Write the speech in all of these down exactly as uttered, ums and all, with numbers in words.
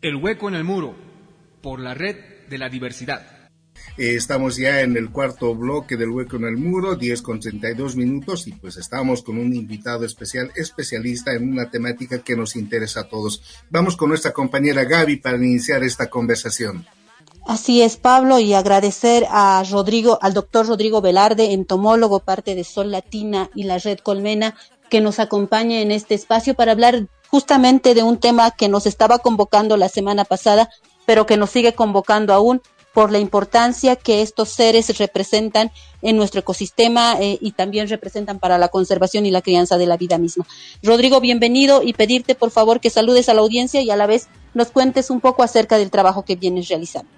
El hueco en el muro, por la red de la diversidad. Eh, estamos ya en el cuarto bloque del hueco en el muro, diez con treinta y dos minutos, y pues estamos con un invitado especial, especialista en una temática que nos interesa a todos. Vamos con nuestra compañera Gaby para iniciar esta conversación. Así es, Pablo, y agradecer a Rodrigo, al doctor Rodrigo Velarde, entomólogo, parte de Sol Latina y la Red Colmena, que nos acompaña en este espacio para hablar justamente de un tema que nos estaba convocando la semana pasada, pero que nos sigue convocando aún por la importancia que estos seres representan en nuestro ecosistema eh, y también representan para la conservación y la crianza de la vida misma. Rodrigo, bienvenido, y pedirte por favor que saludes a la audiencia y a la vez nos cuentes un poco acerca del trabajo que vienes realizando.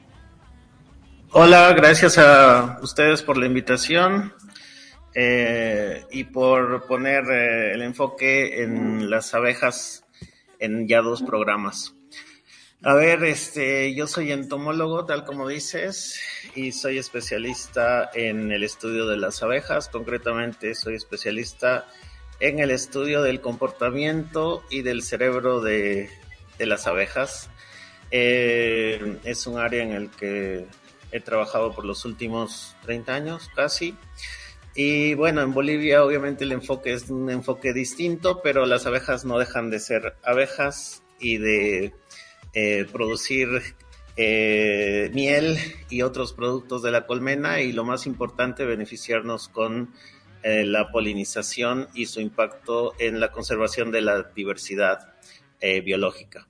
Hola, gracias a ustedes por la invitación eh, y por poner eh, el enfoque en las abejas en ya dos programas. A ver, este, yo soy entomólogo, tal como dices, y soy especialista en el estudio de las abejas. Concretamente, soy especialista en el estudio del comportamiento y del cerebro de, de las abejas. Eh, es un área en el que he trabajado por los últimos treinta años, casi. Y bueno, en Bolivia obviamente el enfoque es un enfoque distinto, pero las abejas no dejan de ser abejas y de eh, producir eh, miel y otros productos de la colmena, y lo más importante, beneficiarnos con eh, la polinización y su impacto en la conservación de la diversidad eh, biológica.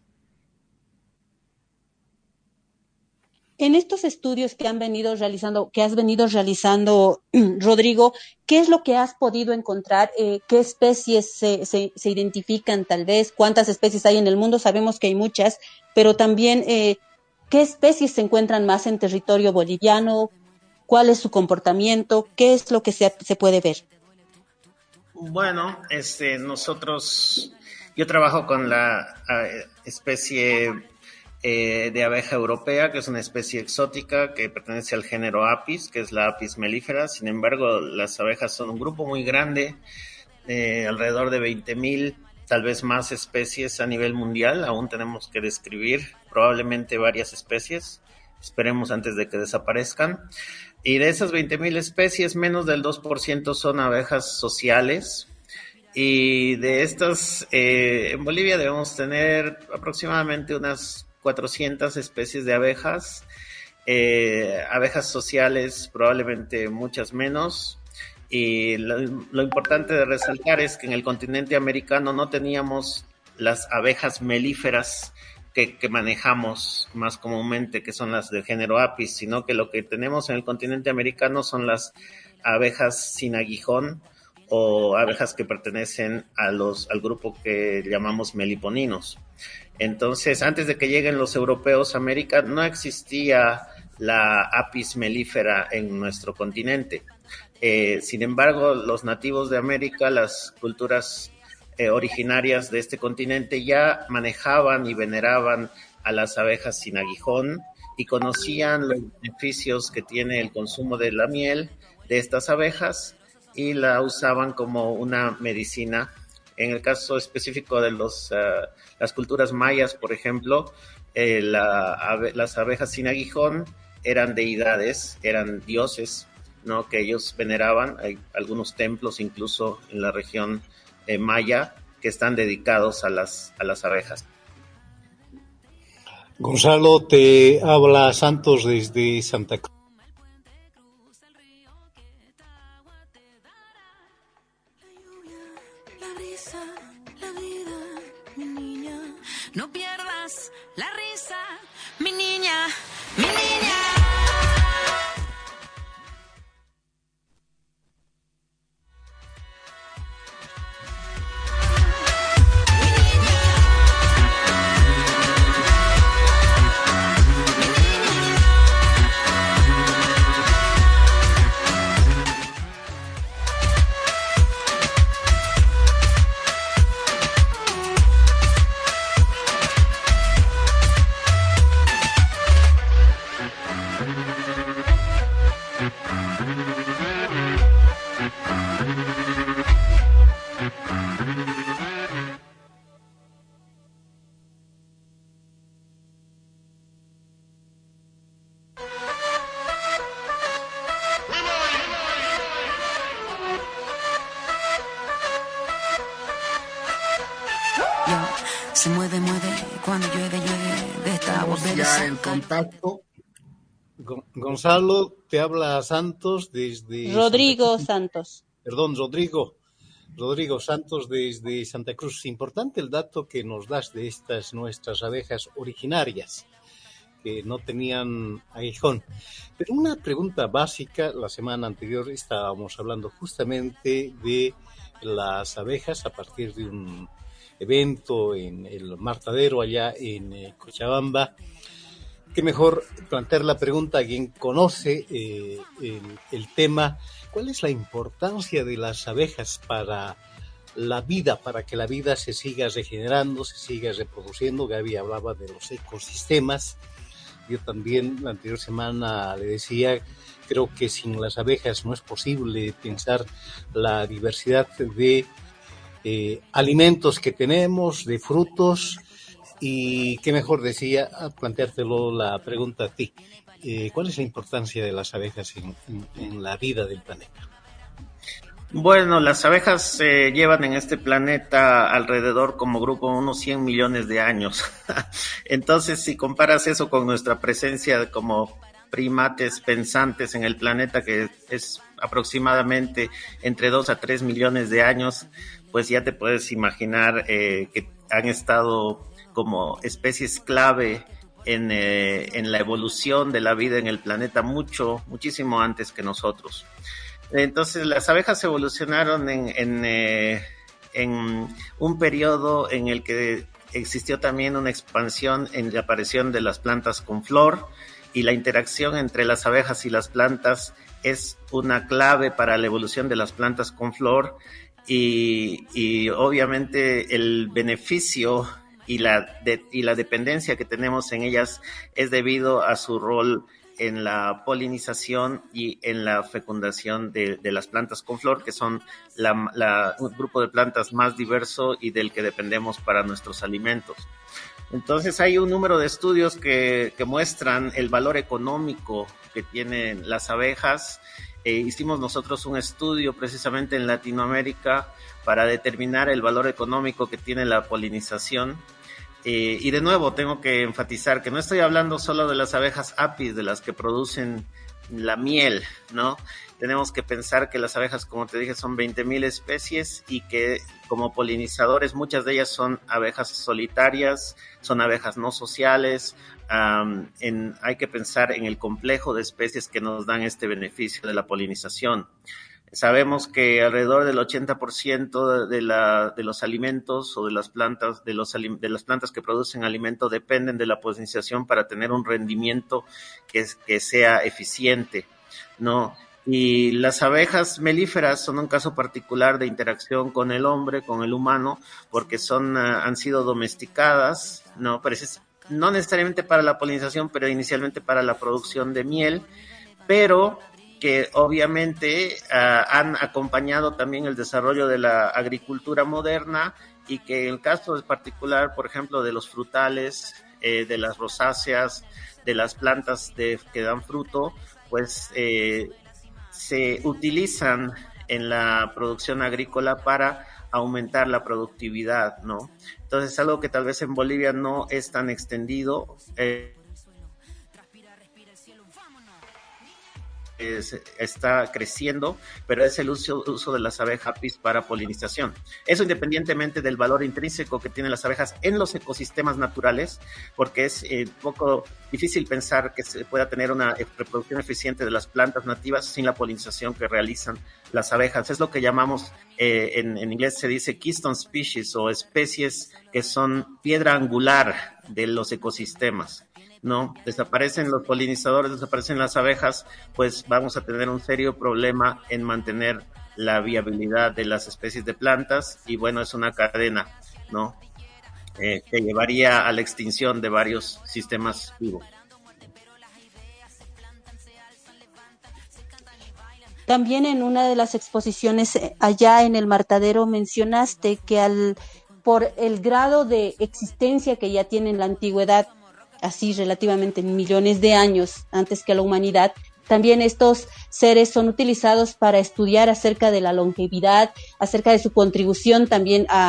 En estos estudios que han venido realizando, que has venido realizando, Rodrigo, ¿qué es lo que has podido encontrar? Eh, ¿Qué especies se, se, se identifican tal vez? ¿Cuántas especies hay en el mundo? Sabemos que hay muchas, pero también, eh, ¿qué especies se encuentran más en territorio boliviano? ¿Cuál es su comportamiento? ¿Qué es lo que se, se puede ver? Bueno, este, nosotros, yo trabajo con la uh, especie Eh, de abeja europea, que es una especie exótica que pertenece al género Apis, que es la Apis mellifera. Sin embargo, las abejas son un grupo muy grande, eh, alrededor de veinte mil, tal vez más especies a nivel mundial. Aún tenemos que describir probablemente varias especies, esperemos antes de que desaparezcan. Y de esas veinte mil especies, menos del dos por ciento son abejas sociales. Y de estas, eh, en Bolivia debemos tener aproximadamente unas cuatrocientas especies de abejas, eh, abejas sociales probablemente muchas menos, y lo, lo importante de resaltar es que en el continente americano no teníamos las abejas melíferas que, que manejamos más comúnmente, que son las del género Apis, sino que lo que tenemos en el continente americano son las abejas sin aguijón, o abejas que pertenecen a los, al grupo que llamamos meliponinos. Entonces, antes de que lleguen los europeos a América, no existía la Apis mellifera en nuestro continente. Eh, sin embargo, los nativos de América, las culturas eh, originarias de este continente, ya manejaban y veneraban a las abejas sin aguijón y conocían los beneficios que tiene el consumo de la miel de estas abejas, y la usaban como una medicina. En el caso específico de los, uh, las culturas mayas, por ejemplo, eh, la, ave, las abejas sin aguijón eran deidades, eran dioses, ¿no?, que ellos veneraban. Hay algunos templos incluso en la región eh, maya que están dedicados a las, a las abejas. Gonzalo, te habla Santos desde Santa Cruz. No pierdas la risa, mi niña, mi niña. muerde, muerde, cuando llueve, llueve, de esta agua bebe, Ya saca. el contacto. Gon- Gonzalo, te habla Santos desde Santa Rodrigo Cruz. Santos. Perdón, Rodrigo. Rodrigo Santos desde Santa Cruz. Importante el dato que nos das de estas nuestras abejas originarias, que no tenían aguijón. Pero una pregunta básica, la semana anterior estábamos hablando justamente de las abejas a partir de un evento en el Martadero allá en eh, Cochabamba. Qué mejor plantear la pregunta a quien conoce eh, el, el tema. ¿Cuál es la importancia de las abejas para la vida, para que la vida se siga regenerando, se siga reproduciendo? Gaby hablaba de los ecosistemas. Yo también la anterior semana le decía, creo que sin las abejas no es posible pensar la diversidad de eh, alimentos que tenemos, de frutos. Y qué mejor decía planteártelo la pregunta a ti. Eh, ¿Cuál es la importancia de las abejas en, en, en la vida del planeta? Bueno, las abejas se llevan en este planeta alrededor como grupo unos cien millones de años. Entonces, si comparas eso con nuestra presencia como primates pensantes en el planeta, que es aproximadamente entre dos a tres millones de años, pues ya te puedes imaginar eh, que han estado como especies clave en, eh, en la evolución de la vida en el planeta mucho, muchísimo antes que nosotros. Entonces las abejas evolucionaron en, en, eh, en un periodo en el que existió también una expansión en la aparición de las plantas con flor, y la interacción entre las abejas y las plantas es una clave para la evolución de las plantas con flor, y, y obviamente el beneficio y la, de, y la dependencia que tenemos en ellas es debido a su rol en la polinización y en la fecundación de, de las plantas con flor, que son la, la, un grupo de plantas más diverso y del que dependemos para nuestros alimentos. Entonces hay un número de estudios que, que muestran el valor económico que tienen las abejas. Eh, hicimos nosotros un estudio precisamente en Latinoamérica para determinar el valor económico que tiene la polinización. Eh, y de nuevo tengo que enfatizar que no estoy hablando solo de las abejas apis, de las que producen la miel, ¿no? Tenemos que pensar que las abejas, como te dije, son veinte mil especies, y que como polinizadores muchas de ellas son abejas solitarias, son abejas no sociales. Um, en, hay que pensar en el complejo de especies que nos dan este beneficio de la polinización. Sabemos que alrededor del ochenta por ciento de, la, de los alimentos o de las plantas, de, los, de las plantas que producen alimento dependen de la polinización para tener un rendimiento que, que sea eficiente, ¿no? Y las abejas melíferas son un caso particular de interacción con el hombre, con el humano, porque son, uh, han sido domesticadas, ¿no? Parece, no necesariamente para la polinización, pero inicialmente para la producción de miel, pero que obviamente uh, han acompañado también el desarrollo de la agricultura moderna, y que en el caso particular, por ejemplo, de los frutales, eh, de las rosáceas, de las plantas de, que dan fruto, pues eh, se utilizan en la producción agrícola para aumentar la productividad, ¿no? Entonces, algo que tal vez en Bolivia no es tan extendido, eh, Es, está creciendo, pero es el uso, uso de las abejas apis para polinización. Eso independientemente del valor intrínseco que tienen las abejas en los ecosistemas naturales, porque es eh, poco difícil pensar que se pueda tener una reproducción eficiente de las plantas nativas sin la polinización que realizan las abejas. Es lo que llamamos, eh, en, en inglés se dice keystone species, o especies que son piedra angular de los ecosistemas, ¿no? Desaparecen los polinizadores, desaparecen las abejas, pues vamos a tener un serio problema en mantener la viabilidad de las especies de plantas, y bueno, es una cadena, ¿no? Eh, que llevaría a la extinción de varios sistemas vivos. También en una de las exposiciones allá en el Martadero mencionaste que al por el grado de existencia que ya tiene en la antigüedad, así relativamente millones de años antes que la humanidad, también estos seres son utilizados para estudiar acerca de la longevidad, acerca de su contribución también a,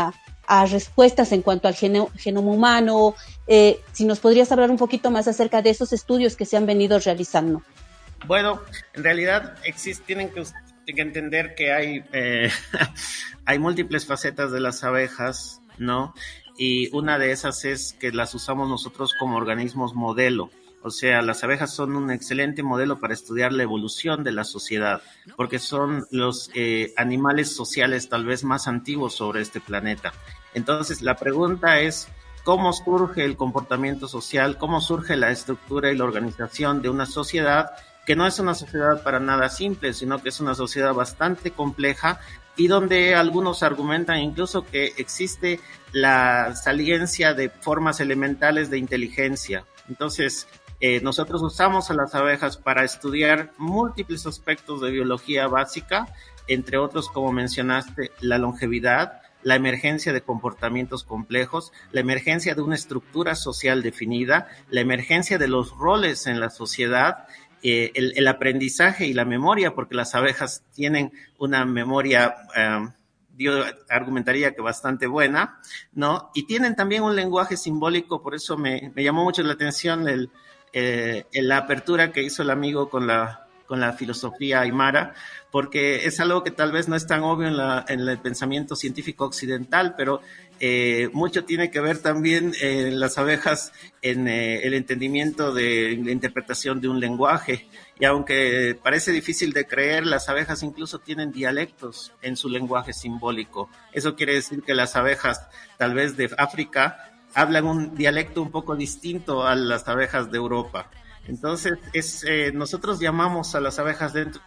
a respuestas en cuanto al geno, genoma humano. Eh, si nos podrías hablar un poquito más acerca de esos estudios que se han venido realizando. Bueno, en realidad existe, tienen que, que entender que hay, eh, hay múltiples facetas de las abejas, ¿no? Y una de esas es que las usamos nosotros como organismos modelo. O sea, las abejas son un excelente modelo para estudiar la evolución de la sociedad, porque son los eh, animales sociales tal vez más antiguos sobre este planeta. Entonces, la pregunta es, ¿cómo surge el comportamiento social? ¿Cómo surge la estructura y la organización de una sociedad que no es una sociedad para nada simple, sino que es una sociedad bastante compleja y donde algunos argumentan incluso que existe la saliencia de formas elementales de inteligencia? Entonces, Eh, nosotros usamos a las abejas para estudiar múltiples aspectos de biología básica, entre otros, como mencionaste, la longevidad, la emergencia de comportamientos complejos, la emergencia de una estructura social definida, la emergencia de los roles en la sociedad, eh, el, el aprendizaje y la memoria, porque las abejas tienen una memoria eh, yo argumentaría que bastante buena, ¿no? Y tienen también un lenguaje simbólico, por eso me, me llamó mucho la atención el Eh, en la apertura que hizo el amigo con la, con la filosofía aymara, porque es algo que tal vez no es tan obvio en, la, en el pensamiento científico occidental, pero eh, mucho tiene que ver también en eh, las abejas en eh, el entendimiento de la interpretación de un lenguaje. Y aunque parece difícil de creer, las abejas incluso tienen dialectos en su lenguaje simbólico. Eso quiere decir que las abejas, tal vez de África, hablan un dialecto un poco distinto a las abejas de Europa. Entonces, es, eh, nosotros llamamos a las abejas dentro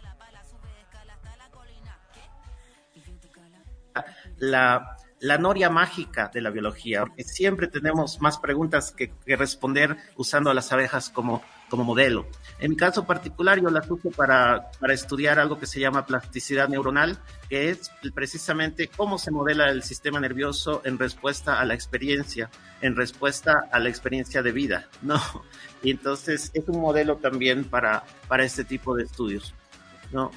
la, la noria mágica de la biología, porque siempre tenemos más preguntas que, que responder usando a las abejas como, como modelo. En mi caso particular, yo las uso para, para estudiar algo que se llama plasticidad neuronal, que es precisamente cómo se modela el sistema nervioso en respuesta a la experiencia, en respuesta a la experiencia de vida, ¿no? Y entonces es un modelo también para, para este tipo de estudios, ¿no?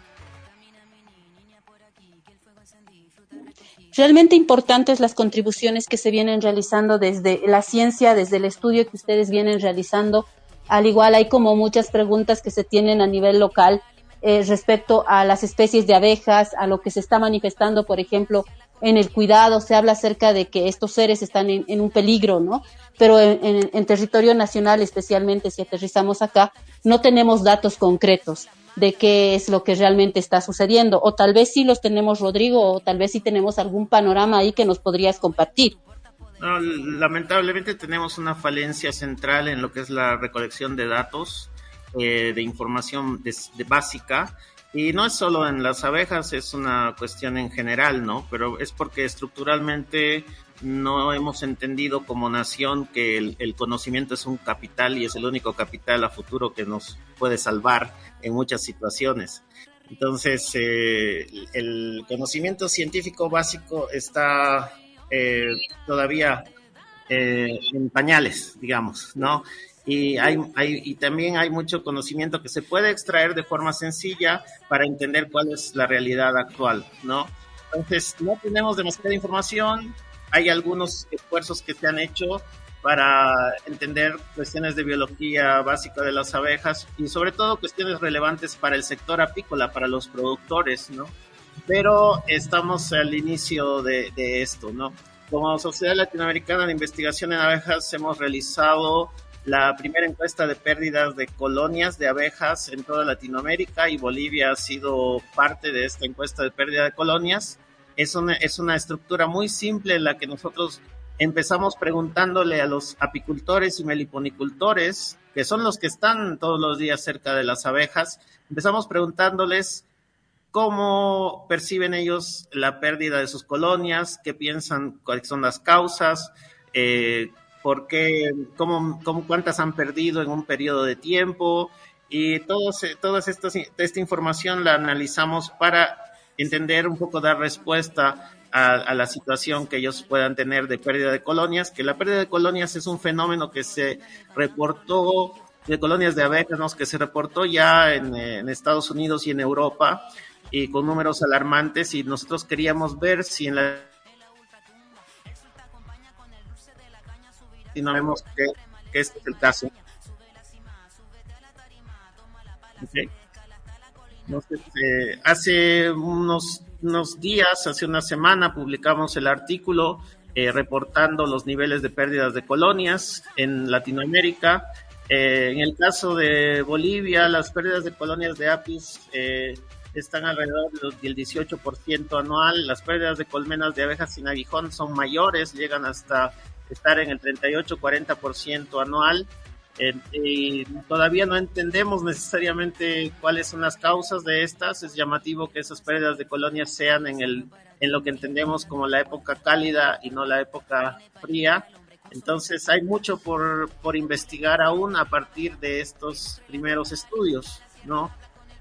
Realmente importantes las contribuciones que se vienen realizando desde la ciencia, desde el estudio que ustedes vienen realizando. Al igual hay como muchas preguntas que se tienen a nivel local eh, respecto a las especies de abejas, a lo que se está manifestando, por ejemplo, en el cuidado. Se habla acerca de que estos seres están en, en un peligro, ¿no? Pero en, en, en territorio nacional, especialmente si aterrizamos acá, no tenemos datos concretos de qué es lo que realmente está sucediendo. O tal vez sí los tenemos, Rodrigo, o tal vez sí tenemos algún panorama ahí que nos podrías compartir. No, lamentablemente tenemos una falencia central en lo que es la recolección de datos, eh, de información de, de básica, y no es solo en las abejas, es una cuestión en general, ¿no? Pero es porque estructuralmente no hemos entendido como nación que el, el conocimiento es un capital y es el único capital a futuro que nos puede salvar en muchas situaciones. Entonces, eh, el conocimiento científico básico está eh, todavía eh, en pañales, digamos, ¿no? Y, hay, hay, y también hay mucho conocimiento que se puede extraer de forma sencilla para entender cuál es la realidad actual, ¿no? Entonces, no tenemos demasiada información. Hay algunos esfuerzos que se han hecho para entender cuestiones de biología básica de las abejas y sobre todo cuestiones relevantes para el sector apícola, para los productores, ¿no? Pero estamos al inicio de, de esto, ¿no? Como Sociedad Latinoamericana de Investigación en Abejas hemos realizado la primera encuesta de pérdidas de colonias de abejas en toda Latinoamérica y Bolivia ha sido parte de esta encuesta de pérdida de colonias. Es una, es una estructura muy simple en la que nosotros empezamos preguntándole a los apicultores y meliponicultores, que son los que están todos los días cerca de las abejas, empezamos preguntándoles cómo perciben ellos la pérdida de sus colonias, qué piensan, cuáles son las causas, eh, por qué, cómo, cómo, cuántas han perdido en un periodo de tiempo, y todos, todas estas, esta información la analizamos para entender un poco, dar respuesta a, a la situación que ellos puedan tener de pérdida de colonias, que la pérdida de colonias es un fenómeno que se reportó, de colonias de abejas, ¿no? Que se reportó ya en, en Estados Unidos y en Europa, y con números alarmantes, y nosotros queríamos ver si en la Latinoamérica vemos que, que este es el caso. Okay. Entonces, eh, hace unos, unos días, hace una semana, publicamos el artículo eh, reportando los niveles de pérdidas de colonias en Latinoamérica. Eh, en el caso de Bolivia, las pérdidas de colonias de apis eh, están alrededor del dieciocho por ciento anual. Las pérdidas de colmenas de abejas sin aguijón son mayores, llegan hasta estar en el treinta y ocho a cuarenta por ciento anual. Eh, y todavía no entendemos necesariamente cuáles son las causas de estas. Es llamativo que esas pérdidas de colonias sean en, el, en lo que entendemos como la época cálida y no la época fría. Entonces hay mucho por, por investigar aún a partir de estos primeros estudios, ¿no?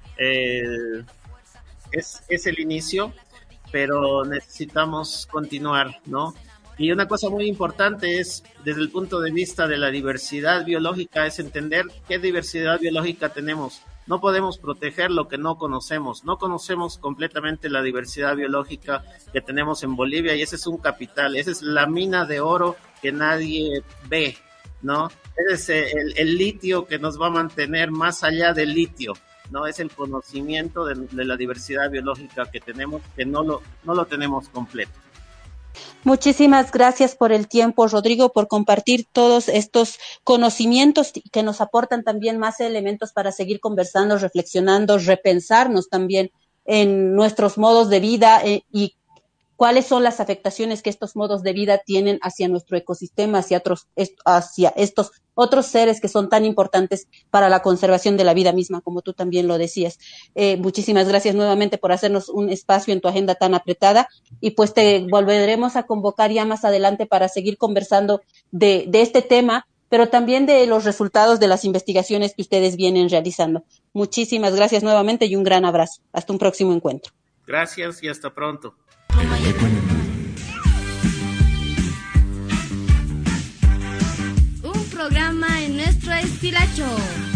Eh, es, es el inicio, pero necesitamos continuar, ¿no? Y una cosa muy importante es, desde el punto de vista de la diversidad biológica, es entender qué diversidad biológica tenemos. No podemos proteger lo que no conocemos. No conocemos completamente la diversidad biológica que tenemos en Bolivia y ese es un capital, esa es la mina de oro que nadie ve, ¿no? Ese es el, el litio que nos va a mantener más allá del litio, ¿no? Es el conocimiento de, de la diversidad biológica que tenemos, que no lo, no lo tenemos completo. Muchísimas gracias por el tiempo, Rodrigo, por compartir todos estos conocimientos que nos aportan también más elementos para seguir conversando, reflexionando, repensarnos también en nuestros modos de vida eh, y cuáles son las afectaciones que estos modos de vida tienen hacia nuestro ecosistema, hacia, otros, hacia estos otros seres que son tan importantes para la conservación de la vida misma, como tú también lo decías. Eh, muchísimas gracias nuevamente por hacernos un espacio en tu agenda tan apretada y pues te volveremos a convocar ya más adelante para seguir conversando de, de este tema, pero también de los resultados de las investigaciones que ustedes vienen realizando. Muchísimas gracias nuevamente y un gran abrazo. Hasta un próximo encuentro. Gracias y hasta pronto. Un programa en nuestro estilacho.